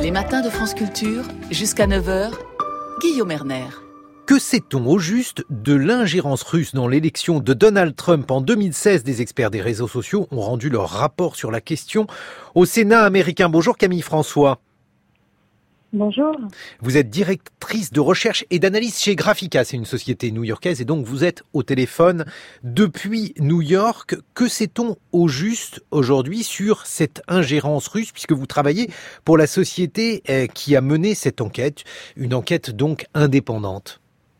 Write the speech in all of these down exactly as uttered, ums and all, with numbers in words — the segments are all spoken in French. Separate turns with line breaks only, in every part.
Les matins de France Culture, jusqu'à neuf heures, Guillaume Erner.
Que sait-on au juste de l'ingérence russe dans l'élection de Donald Trump en deux mille seize? Des experts des réseaux sociaux ont rendu leur rapport sur la question au Sénat américain. Bonjour Camille François.
Bonjour.
Vous êtes directrice de recherche et d'analyse chez Graphica, c'est une société new-yorkaise, et donc vous êtes au téléphone depuis New York. Que sait-on au juste aujourd'hui sur cette ingérence russe, puisque vous travaillez pour la société qui a mené cette enquête, une enquête donc indépendante?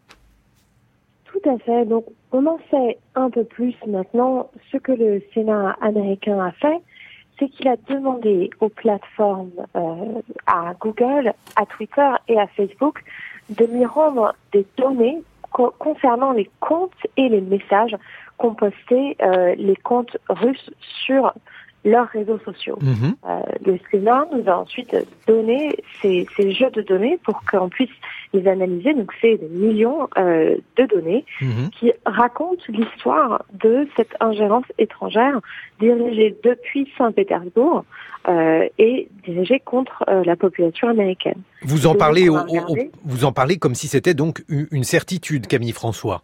Tout à fait. Donc, on en sait un peu plus maintenant. Ce que le Sénat américain a fait, c'est qu'il a demandé aux plateformes, euh, à Google, à Twitter et à Facebook, de lui rendre des données co- concernant les comptes et les messages qu'ont postés euh, les comptes russes sur leurs réseaux sociaux.
Mmh.
Euh, le Sénat nous a ensuite donné ces, ces jeux de données pour qu'on puisse les analyser. Donc c'est des millions euh, de données mmh. qui racontent l'histoire de cette ingérence étrangère dirigée depuis Saint-Pétersbourg euh, et dirigée contre euh, la population américaine.
Vous en parlez, au, au, vous en parlez comme si c'était donc une certitude, Camille François.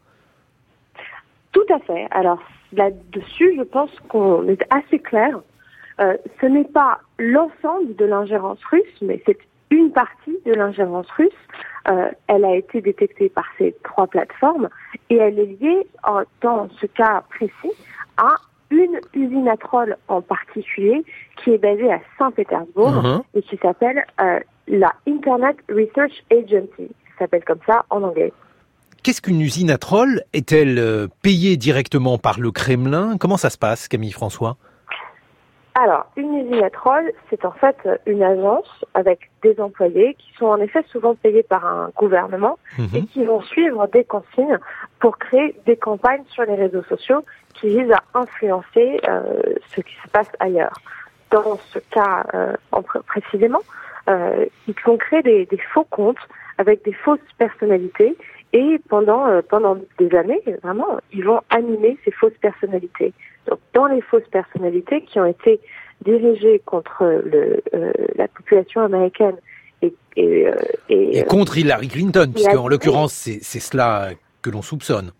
Tout à fait. Alors là-dessus, je pense qu'on est assez clair. Euh, ce n'est pas l'ensemble de l'ingérence russe, mais c'est une partie de l'ingérence russe. Euh, elle a été détectée par ces trois plateformes et elle est liée, en, dans ce cas précis, à une usine à troll en particulier qui est basée à Saint-Pétersbourg mmh. et qui s'appelle euh, la Internet Research Agency. Ça s'appelle comme ça en anglais.
Qu'est-ce qu'une usine à troll? Est-elle payée directement par le Kremlin? Comment ça se passe, Camille François?
Alors, une usine à troll, c'est en fait une agence avec des employés qui sont en effet souvent payés par un gouvernement mmh. et qui vont suivre des consignes pour créer des campagnes sur les réseaux sociaux qui visent à influencer euh, ce qui se passe ailleurs. Dans ce cas euh, en pr- précisément, euh, ils vont créer des, des faux comptes avec des fausses personnalités et pendant euh, pendant des années, vraiment, ils vont animer ces fausses personnalités. Donc, dans les fausses personnalités qui ont été dirigées contre le, euh, la population américaine et, et, euh, et,
et contre Hillary Clinton, puisque en l'occurrence, c'est, c'est cela que l'on soupçonne.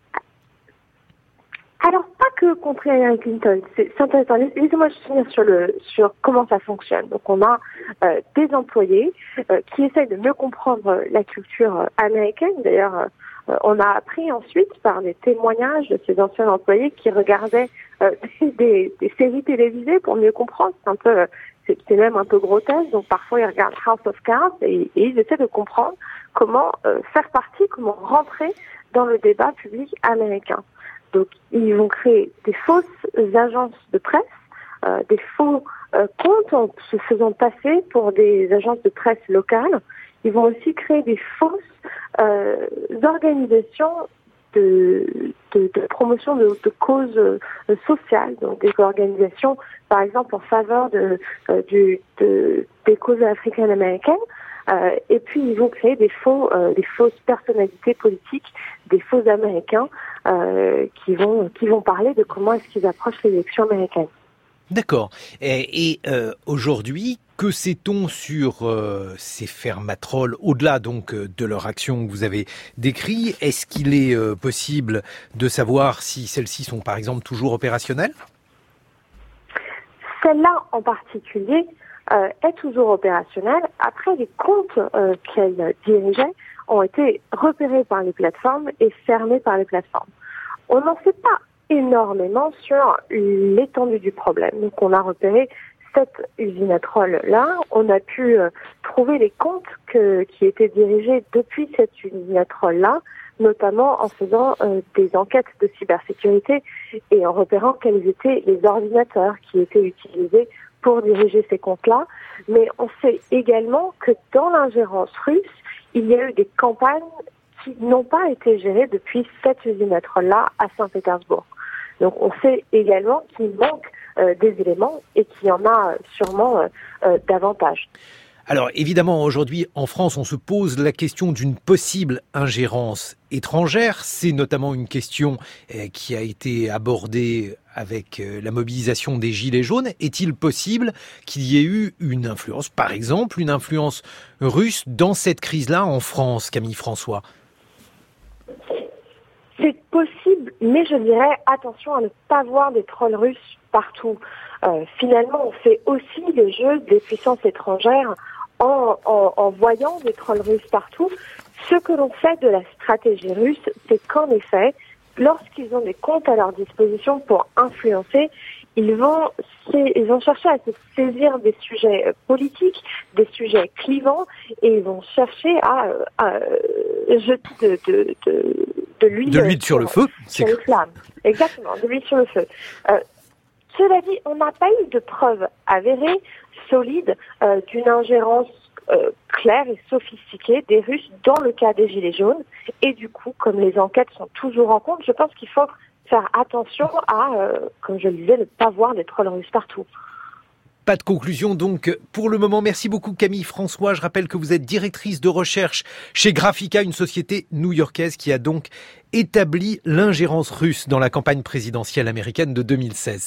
Alors, pas que contre Hillary Clinton. C'est, c'est intéressant. Laissez-moi juste finir sur, le, sur comment ça fonctionne. Donc, on a euh, des employés euh, qui essayent de mieux comprendre la culture américaine. D'ailleurs, euh, on a appris ensuite par les témoignages de ces anciens employés qui regardaient euh, des, des séries télévisées pour mieux comprendre. C'est un peu, c'est, c'est même un peu grotesque. Donc, parfois, ils regardent House of Cards et, et ils essaient de comprendre comment euh, faire partie, comment rentrer dans le débat public américain. Donc, ils vont créer des fausses agences de presse, euh, des faux euh, comptes en se faisant passer pour des agences de presse locales. Ils vont aussi créer des fausses euh, organisations de, de, de promotion de, de causes euh, sociales, donc des organisations, par exemple, en faveur de, euh, du, de, des causes africaines-américaines. Euh, et puis ils vont créer des faux, euh, des fausses personnalités politiques, des faux Américains euh, qui vont qui vont parler de comment est-ce qu'ils approchent l'élection américaine.
D'accord. Et, et euh, aujourd'hui, que sait-on sur euh, ces fermatrolls au-delà donc de leur action que vous avez décrit? Est-ce qu'il est euh, possible de savoir si celles-ci sont par exemple toujours opérationnelles?
Celle-là en particulier Euh, est toujours opérationnelle. Après, les comptes euh, qu'elle dirigeait ont été repérés par les plateformes et fermés par les plateformes. On n'en sait pas énormément sur l'étendue du problème. Donc, on a repéré cette usine à troll-là. On a pu euh, trouver les comptes que, qui étaient dirigés depuis cette usine à troll-là, notamment en faisant euh, des enquêtes de cybersécurité et en repérant quels étaient les ordinateurs qui étaient utilisés pour diriger ces comptes-là, mais on sait également que dans l'ingérence russe, il y a eu des campagnes qui n'ont pas été gérées depuis cette usine à troll-là à Saint-Pétersbourg. Donc on sait également qu'il manque euh, des éléments et qu'il y en a sûrement euh, euh, davantage.
Alors évidemment, aujourd'hui, en France, on se pose la question d'une possible ingérence étrangère. C'est notamment une question qui a été abordée avec la mobilisation des Gilets jaunes. Est-il possible qu'il y ait eu une influence, par exemple, une influence russe dans cette crise-là en France, Camille François ?
C'est possible, mais je dirais attention à ne pas voir des trolls russes partout. Euh, finalement, on fait aussi le jeu des puissances étrangères en, en, en voyant des trolls russes partout. Ce que l'on fait de la stratégie russe, c'est qu'en effet, lorsqu'ils ont des comptes à leur disposition pour influencer, ils vont, ils vont chercher à se saisir des sujets politiques, des sujets clivants, et ils vont chercher à, à jeter de, de, de, de l'huile,
de l'huile sur, sur le feu,
sur les flammes. Exactement, de l'huile sur le feu. Euh, cela dit, on n'a pas eu de preuves avérées, solides, euh, d'une ingérence euh, claire et sophistiquée des Russes dans le cas des Gilets jaunes. Et du coup, comme les enquêtes sont toujours en compte, je pense qu'il faut faire attention à, euh, comme je le disais, ne pas voir des trolls russes partout.
Pas de conclusion donc pour le moment. Merci beaucoup Camille François. Je rappelle que vous êtes directrice de recherche chez Graphica, une société new-yorkaise qui a donc établi l'ingérence russe dans la campagne présidentielle américaine de deux mille seize.